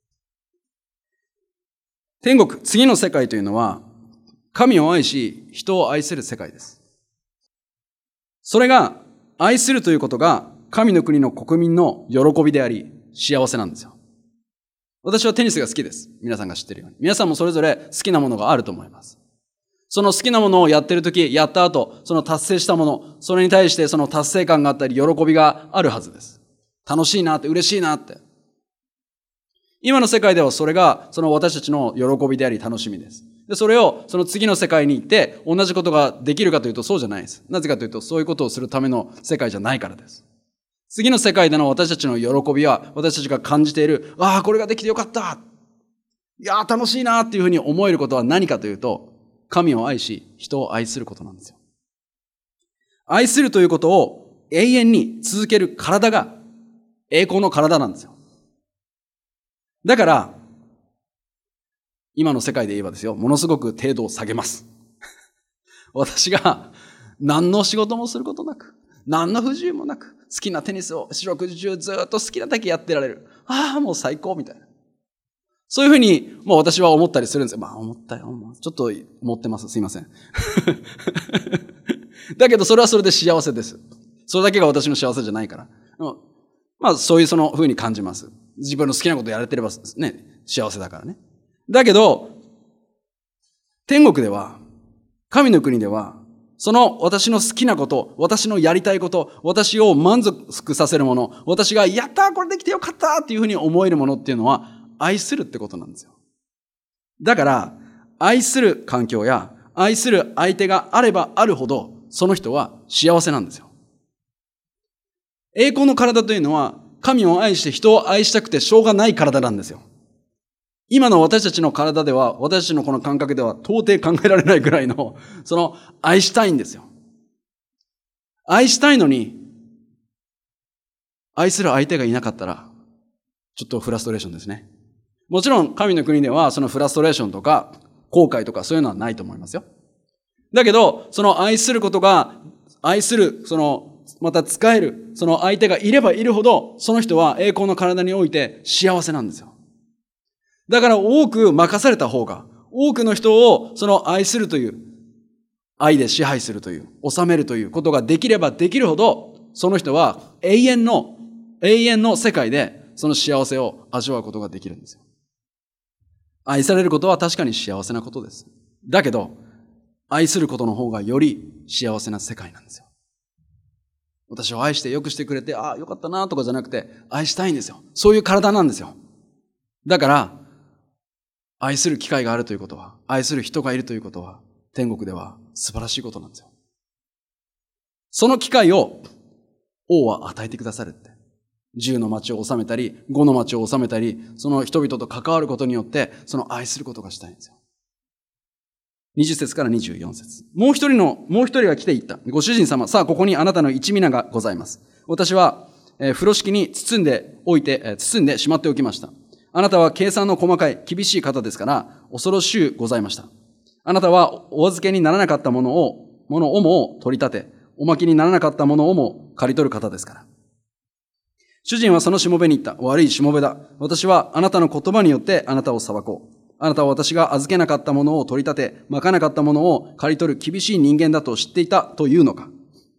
天国、次の世界というのは、神を愛し、人を愛する世界です。それが、愛するということが、神の国の国民の喜びであり、幸せなんですよ。私はテニスが好きです。皆さんが知っているように。皆さんもそれぞれ好きなものがあると思います。その好きなものをやっているとき、やった後、その達成したもの、それに対してその達成感があったり、喜びがあるはずです。楽しいなって、嬉しいなって。今の世界ではそれが、その私たちの喜びであり、楽しみです。で、それを、その次の世界に行って、同じことができるかというとそうじゃないです。なぜかというと、そういうことをするための世界じゃないからです。次の世界での私たちの喜びは、私たちが感じている、ああ、これができてよかった。 いやー楽しいなーっていうふうに思えることは何かというと、神を愛し、人を愛することなんですよ。愛するということを永遠に続ける体が栄光の体なんですよ。だから、今の世界で言えばですよ、ものすごく程度を下げます。私が何の仕事もすることなく、何の不自由もなく、好きなテニスを四六時中ずっと好きなだけやってられる。ああ、もう最高みたいな。そういうふうに、もう私は思ったりするんですよ。まあ思ったよ。ちょっと思ってます。すいません。だけどそれはそれで幸せです。それだけが私の幸せじゃないから。まあそういうそのふうに感じます。自分の好きなことやれてればね、幸せだからね。だけど、天国では、神の国では、その私の好きなこと、私のやりたいこと、私を満足させるもの、私がやったーこれできてよかったーっていうふうに思えるものっていうのは愛するってことなんですよ。だから、愛する環境や愛する相手があればあるほど、その人は幸せなんですよ。栄光の体というのは、神を愛して人を愛したくてしょうがない体なんですよ。今の私たちの体では、私たちのこの感覚では到底考えられないぐらいの、その愛したいんですよ。愛したいのに、愛する相手がいなかったら、ちょっとフラストレーションですね。もちろん神の国ではそのフラストレーションとか後悔とかそういうのはないと思いますよ。だけど、その愛することが、愛する、その、また使える、その相手がいればいるほど、その人は栄光の体において幸せなんですよ。だから多く任された方が、多くの人をその愛するという、愛で支配するという、治めるということができればできるほど、その人は永遠の、永遠の世界でその幸せを味わうことができるんですよ。愛されることは確かに幸せなことです。だけど、愛することの方がより幸せな世界なんですよ。私を愛してよくしてくれて、ああ、よかったなとかじゃなくて、愛したいんですよ。そういう体なんですよ。だから、愛する機会があるということは、愛する人がいるということは、天国では素晴らしいことなんですよ。その機会を王は与えてくださるって。じゅうの町を治めたり、ごの町を治めたり、その人々と関わることによって、その愛することがしたいんですよ。にじゅっ節からにじゅうよん節。もう一人の、もう一人が来て言った。ご主人様、さあここにあなたの一minaがございます。私は、えー、風呂敷に包んでおいて、えー、包んでしまっておきました。あなたは計算の細かい厳しい方ですから、恐ろしゅうございました。あなたはお預けにならなかったものを、ものをも取り立て、おまきにならなかったものをも借り取る方ですから。主人はそのしもべに言った。悪いしもべだ。私はあなたの言葉によってあなたを裁こう。あなたは私が預けなかったものを取り立て、まかなかったものを借り取る厳しい人間だと知っていたというのか。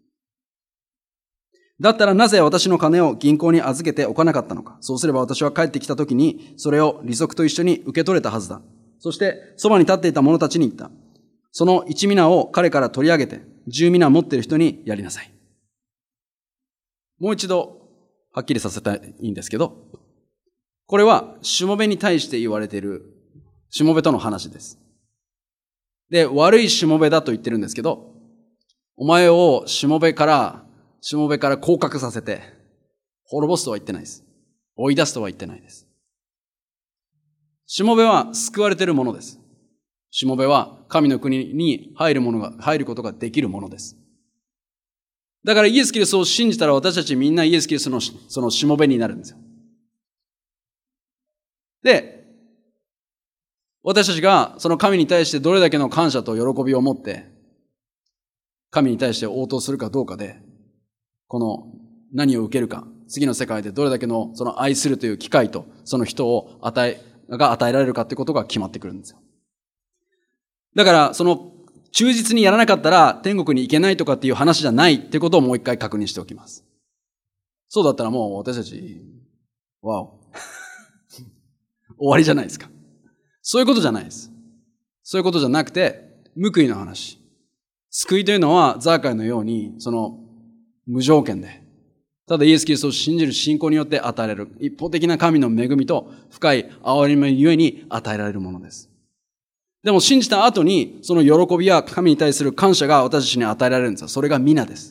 だったらなぜ私の金を銀行に預けておかなかったのか。そうすれば私は帰ってきた時に、それを利息と一緒に受け取れたはずだ。そして、そばに立っていた者たちに言った。その一minaを彼から取り上げて、十mina持っている人にやりなさい。もう一度、はっきりさせたいんですけど、これは、しもべに対して言われている、しもべとの話です。で、悪いしもべだと言ってるんですけど、お前をしもべから、しもべから降格させて、滅ぼすとは言ってないです。追い出すとは言ってないです。しもべは救われているものです。しもべは神の国に入るものが、入ることができるものです。だからイエス・キリストを信じたら私たちみんなイエス・キリストのそのしもべになるんですよ。で、私たちがその神に対してどれだけの感謝と喜びを持って、神に対して応答するかどうかで、この何を受けるか、次の世界でどれだけのその愛するという機会とその人を与え、が与えられるかってことが決まってくるんですよ。だからその忠実にやらなかったら天国に行けないとかっていう話じゃないってことをもう一回確認しておきます。そうだったらもう私たち、わお。終わりじゃないですか。そういうことじゃないです。そういうことじゃなくて、報いの話。救いというのはザーカイのように、その無条件で、ただイエス・キリストを信じる信仰によって与えられる一方的な神の恵みと深い憐れみゆえに与えられるものです。でも信じた後にその喜びや神に対する感謝が私たちに与えられるんですよ。それが皆です。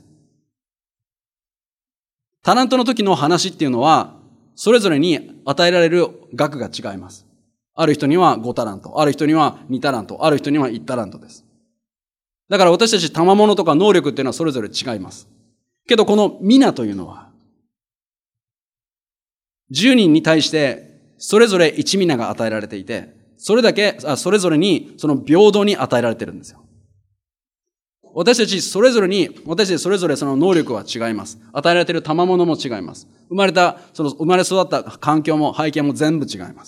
タラントの時の話っていうのはそれぞれに与えられる額が違います。 ある人にはごタラント、ある人にはにタラント、ある人にはいちタラントです。だから私たち賜物とか能力っていうのはそれぞれ違います。けどこの皆というのは、じゅうにんに対してそれぞれいち皆が与えられていて、それだけ、それぞれにその平等に与えられてるんですよ。私たちそれぞれに、私たちそれぞれその能力は違います。与えられている賜物も違います。生まれた、その生まれ育った環境も背景も全部違います。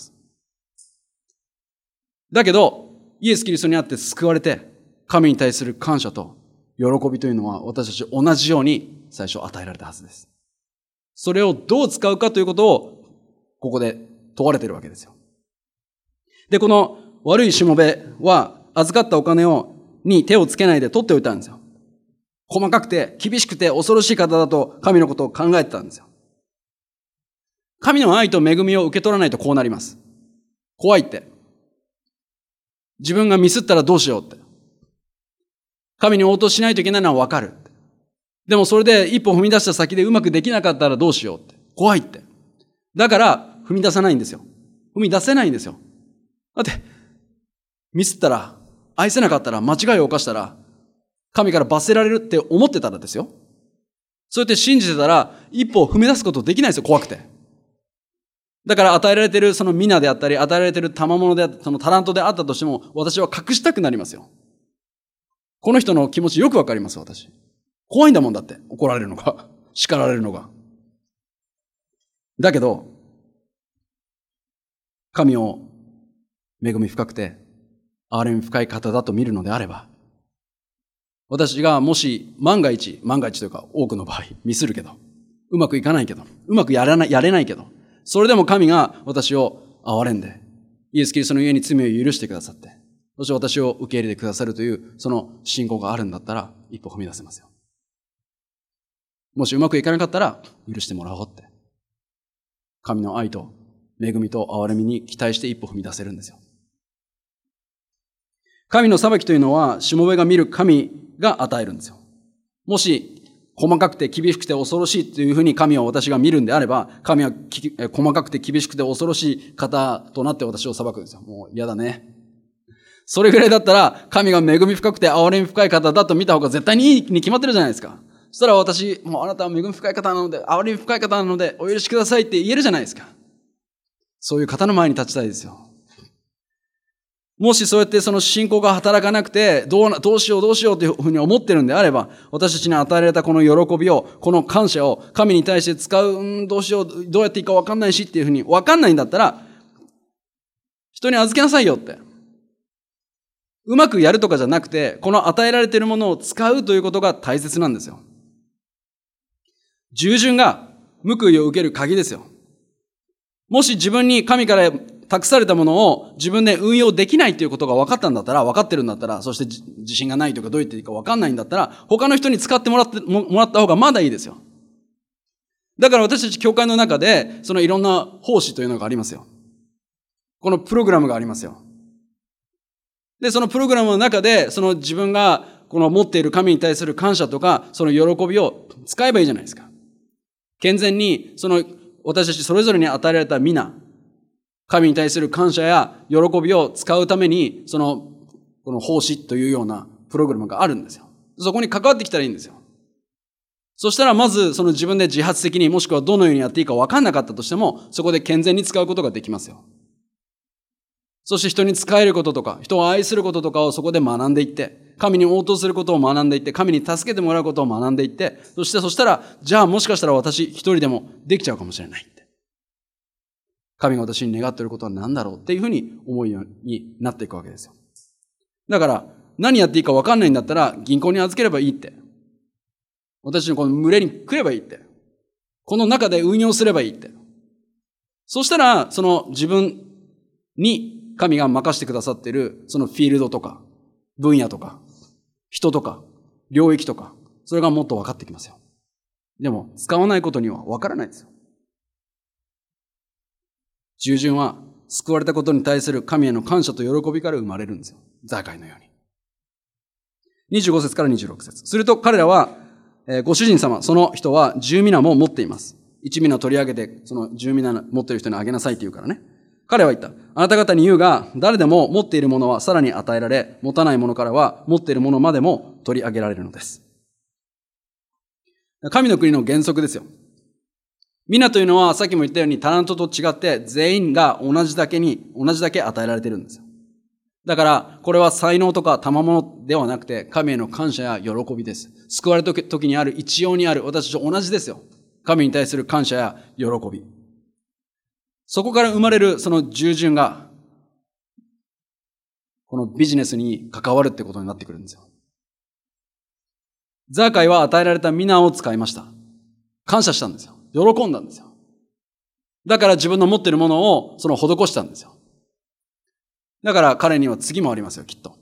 だけど、イエス・キリストにあって救われて、神に対する感謝と喜びというのは私たち同じように最初与えられたはずです。それをどう使うかということをここで問われているわけですよ。で、この悪いしもべは預かったお金をに手をつけないで取っておいたんですよ。細かくて厳しくて恐ろしい方だと神のことを考えてたんですよ。神の愛と恵みを受け取らないとこうなります。怖いって。自分がミスったらどうしようって。神に応答しないといけないのはわかる。でもそれで一歩踏み出した先でうまくできなかったらどうしようって。怖いって。だから踏み出さないんですよ。踏み出せないんですよ。だって、ミスったら、愛せなかったら、間違いを犯したら、神から罰せられるって思ってたらですよ。そうやって信じてたら、一歩踏み出すことできないですよ、怖くて。だから与えられているその皆であったり、与えられている賜物であったり、そのタラントであったとしても、私は隠したくなりますよ。この人の気持ちよくわかります、私。怖いんだもんだって、怒られるのが、叱られるのが。だけど、神を恵み深くて、憐れみ深い方だと見るのであれば、私がもし万が一、万が一というか多くの場合、ミスるけど、うまくいかないけど、うまくやらない、やれないけど、それでも神が私を憐れんで、イエス・キリストの家に罪を許してくださって、そして私を受け入れてくださるという、その信仰があるんだったら、一歩踏み出せますよ。もしうまくいかなかったら、許してもらおうって。神の愛と恵みと憐れみに期待して一歩踏み出せるんですよ。神の裁きというのは、しもべが見る神が与えるんですよ。もし、細かくて厳しくて恐ろしいというふうに神を私が見るんであれば、神は細かくて厳しくて恐ろしい方となって私を裁くんですよ。もう嫌だね。それぐらいだったら、神が恵み深くて憐れみ深い方だと見た方が絶対にいいに決まってるじゃないですか。そしたら私、もうあなたは恵み深い方なので、憐れみ深い方なので、お許しくださいって言えるじゃないですか。そういう方の前に立ちたいですよ。もしそうやってその信仰が働かなくて、どうな、どうしようどうしようというふうに思ってるんであれば、私たちに与えられたこの喜びを、この感謝を神に対して使う、うん、どうしよう、どうやっていいか分かんないしっていうふうに分かんないんだったら、人に預けなさいよって。うまくやるとかじゃなくて、この与えられているものを使うということが大切なんですよ。従順が報いを受ける鍵ですよ。もし自分に神から託されたものを自分で運用できないということが分かったんだったら、分かってるんだったら、そして自信がないというかどう言っていいか分かんないんだったら、他の人に使ってもらって、もらった方がまだいいですよ。だから私たち教会の中で、そのいろんな奉仕というのがありますよ。このプログラムがありますよ。で、そのプログラムの中で、その自分がこの持っている神に対する感謝とか、その喜びを使えばいいじゃないですか。健全に、その私たちそれぞれに与えられた皆、神に対する感謝や喜びを使うために、その、この奉仕というようなプログラムがあるんですよ。そこに関わってきたらいいんですよ。そしたらまず、その自分で自発的に、もしくはどのようにやっていいか分かんなかったとしても、そこで健全に使うことができますよ。そして人に仕えることとか、人を愛することとかをそこで学んでいって、神に応答することを学んでいって、神に助けてもらうことを学んでいって、そしてそしたら、じゃあもしかしたら私一人でもできちゃうかもしれないって。神が私に願っていることは何だろうっていうふうに思うようになっていくわけですよ。だから、何やっていいか分かんないんだったら、銀行に預ければいいって。私のこの群れに来ればいいって。この中で運用すればいいって。そしたら、その自分に神が任せてくださっている、そのフィールドとか、分野とか、人とか、領域とか、それがもっと分かってきますよ。でも、使わないことには分からないですよ。従順は、救われたことに対する神への感謝と喜びから生まれるんですよ。ザーカイのように。にじゅうご節からにじゅうろく節。すると彼らは、えー、ご主人様、その人は十皆も持っています。一皆取り上げて、その十皆持っている人にあげなさいって言うからね。彼は言った。 あなた方に言うが、誰でも持っているものはさらに与えられ、持たないものからは持っているものまでも取り上げられるのです。神の国の原則ですよ。皆というのはさっきも言ったようにタラントと違って全員が同じだけに、同じだけ与えられているんですよ。だから、これは才能とか賜物ではなくて、神への感謝や喜びです。救われた時にある、一様にある、私と同じですよ。神に対する感謝や喜び。そこから生まれるその従順が、このビジネスに関わるってことになってくるんですよ。ザーカイは与えられた皆を使いました。感謝したんですよ。喜んだんですよ。だから自分の持っているものをその施したんですよ。だから彼には次もありますよ、きっと。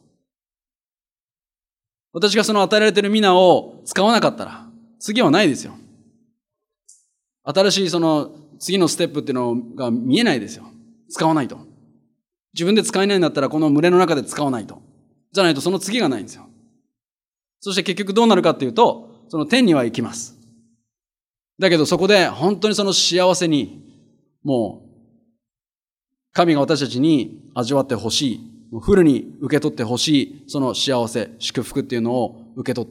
私がその与えられている皆を使わなかったら、次はないですよ。新しいその次のステップっていうのが見えないですよ。使わないと。自分で使えないんだったらこの群れの中で使わないと。じゃないとその次がないんですよ。そして結局どうなるかっていうと、その天には行きます。だけどそこで本当にその幸せに、もう、神が私たちに味わってほしい、フルに受け取ってほしい、その幸せ、祝福っていうのを受け取って、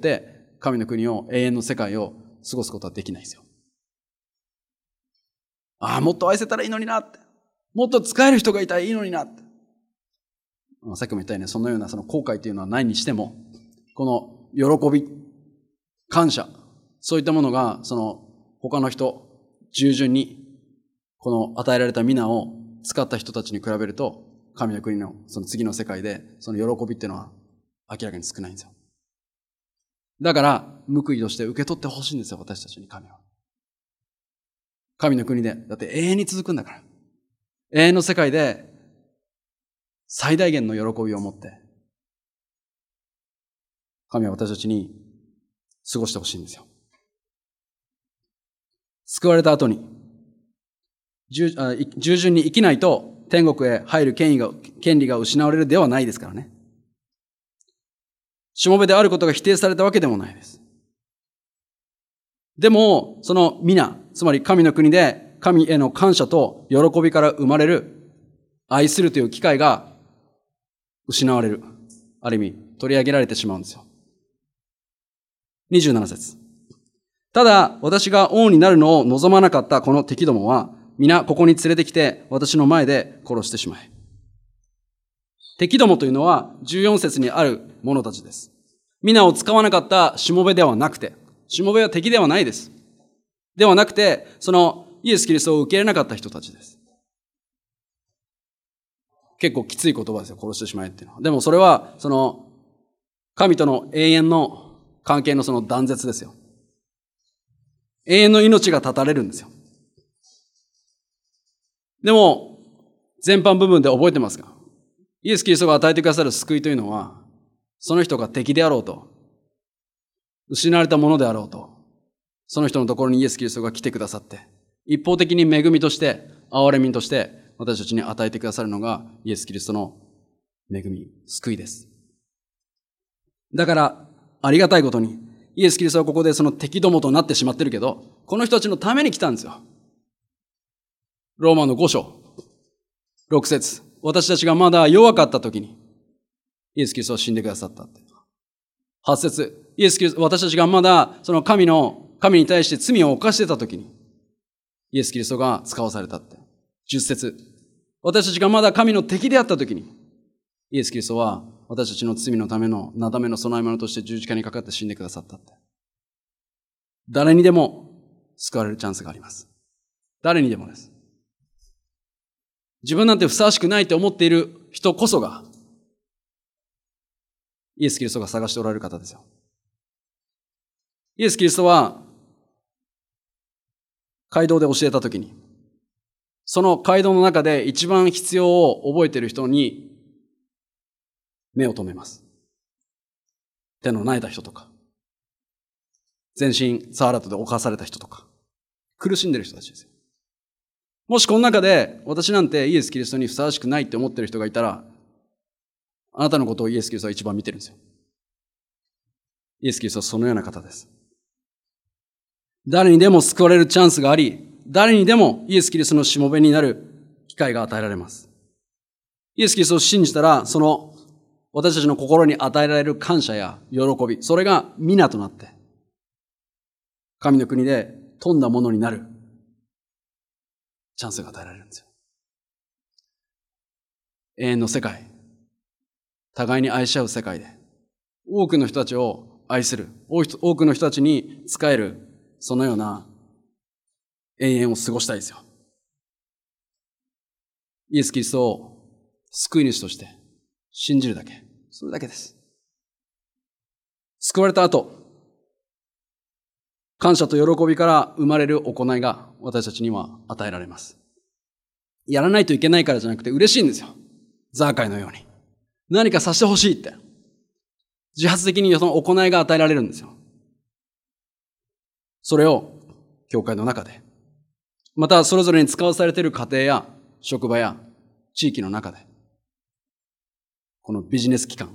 神の国を、永遠の世界を過ごすことはできないですよ。ああ、もっと愛せたらいいのになって。もっと使える人がいたらいいのになって。さっきも言ったように、そのようなその後悔っていうのはないにしても、この喜び、感謝、そういったものが、その他の人、従順に、この与えられた皆を使った人たちに比べると、神の国のその次の世界で、その喜びっていうのは明らかに少ないんですよ。だから、報いとして受け取ってほしいんですよ、私たちに神は。神の国で、だって永遠に続くんだから。永遠の世界で、最大限の喜びを持って、神は私たちに過ごしてほしいんですよ。救われた後に、従順に生きないと天国へ入る権威が、権利が失われるではないですからね。しもべであることが否定されたわけでもないです。でも、その皆、つまり神の国で神への感謝と喜びから生まれる愛するという機会が失われる。ある意味、取り上げられてしまうんですよ。にじゅうなな節。ただ、私が王になるのを望まなかったこの敵どもは、皆ここに連れてきて私の前で殺してしまえ。敵どもというのはじゅうよん節にある者たちです。皆を使わなかったしもべではなくて、しもべは敵ではないです。ではなくて、そのイエス・キリストを受け入れなかった人たちです。結構きつい言葉ですよ、殺してしまえっていうのは。でもそれは、その、神との永遠の関係のその断絶ですよ。永遠の命が絶たれるんですよ。でも、全般部分で覚えてますか？イエス・キリストが与えてくださる救いというのは、その人が敵であろうと、失われたものであろうと、その人のところにイエス・キリストが来てくださって、一方的に恵みとして、憐れみとして、私たちに与えてくださるのが、イエス・キリストの恵み、救いです。だから、ありがたいことに、イエス・キリストはここでその敵どもとなってしまってるけど、この人たちのために来たんですよ。ローマのご章、ろく節。私たちがまだ弱かった時に、イエス・キリストは死んでくださったって。はち節。イエス・キリスト、私たちがまだその神の、神に対して罪を犯してた時に、イエス・キリストが使わされたって。じゅっ節。私たちがまだ神の敵であった時に、イエス・キリストは私たちの罪のためのなだめの供え物として十字架にかかって死んでくださったって。誰にでも救われるチャンスがあります。誰にでもです。自分なんてふさわしくないと思っている人こそが、イエス・キリストが探しておられる方ですよ。イエス・キリストは、街道で教えたときに、その街道の中で一番必要を覚えている人に目を留めます。手の萎えた人とか、全身サーラトで侵された人とか、苦しんでる人たちですよ。もしこの中で私なんてイエス・キリストにふさわしくないって思ってる人がいたら、あなたのことをイエス・キリストは一番見てるんですよ。イエス・キリストはそのような方です。誰にでも救われるチャンスがあり、誰にでもイエス・キリストのしもべになる機会が与えられます。 イエス・キリストを信じたら、その私たちの心に与えられる感謝や喜び、それが皆となって、神の国で富んだものになるチャンスが与えられるんですよ。永遠の世界、互いに愛し合う世界で、多くの人たちを愛する、多くの人たちに仕える、そのような永遠を過ごしたいですよ。イエス・キリストを救い主として信じるだけ。それだけです。救われた後、感謝と喜びから生まれる行いが私たちには与えられます。やらないといけないからじゃなくて嬉しいんですよ。ザーカイのように。何かさせてほしいって。自発的にその行いが与えられるんですよ。それを教会の中で、またそれぞれに使わされている家庭や職場や地域の中で、このビジネス機関。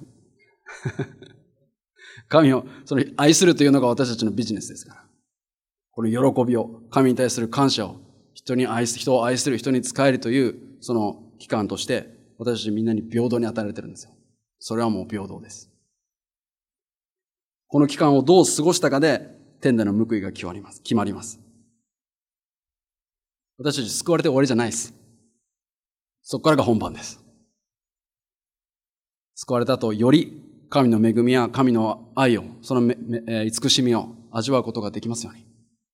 神をその愛するというのが私たちのビジネスですから。この喜びを、神に対する感謝を、人に愛す、人を愛する人に仕えるという、その機関として、私たちみんなに平等に与えられてるんですよ。それはもう平等です。この期間をどう過ごしたかで、天での報いが決まります。決まります。私たち救われて終わりじゃないです。そこからが本番です。救われた後、より神の恵みや神の愛を、そのめめ、えー、慈しみを味わうことができますように。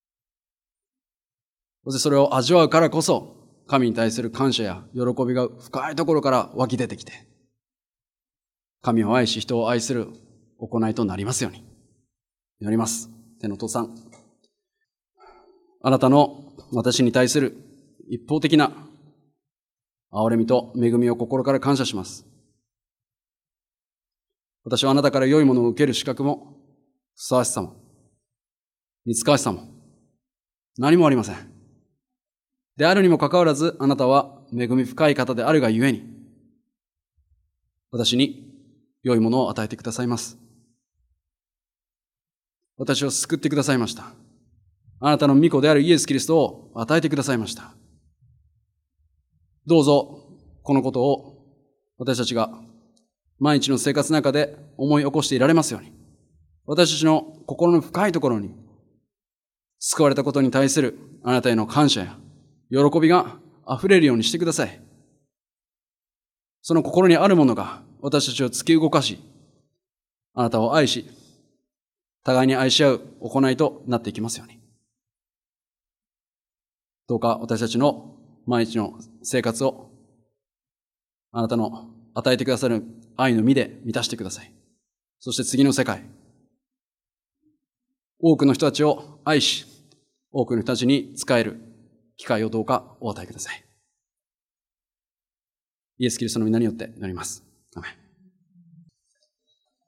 そしてそれを味わうからこそ、神に対する感謝や喜びが深いところから湧き出てきて、神を愛し人を愛する行いとなりますように。祈ります。天のお父さん。あなたの私に対する一方的な憐れみと恵みを心から感謝します。私はあなたから良いものを受ける資格も、ふさわしさも、似つかわしさも、何もありません。であるにもかかわらず、あなたは恵み深い方であるがゆえに、私に良いものを与えてくださいます。私を救ってくださいました。あなたの御子であるイエス・キリストを与えてくださいました。どうぞ、このことを私たちが毎日の生活の中で思い起こしていられますように、私たちの心の深いところに、救われたことに対するあなたへの感謝や喜びが溢れるようにしてください。その心にあるものが私たちを突き動かし、あなたを愛し、互いに愛し合う行いとなっていきますように。どうか私たちの毎日の生活をあなたの与えてくださる愛の実で満たしてください。そして次の世界、多くの人たちを愛し、多くの人たちに仕える機会をどうかお与えください。イエス・キリストの皆によって祈ります。アメン。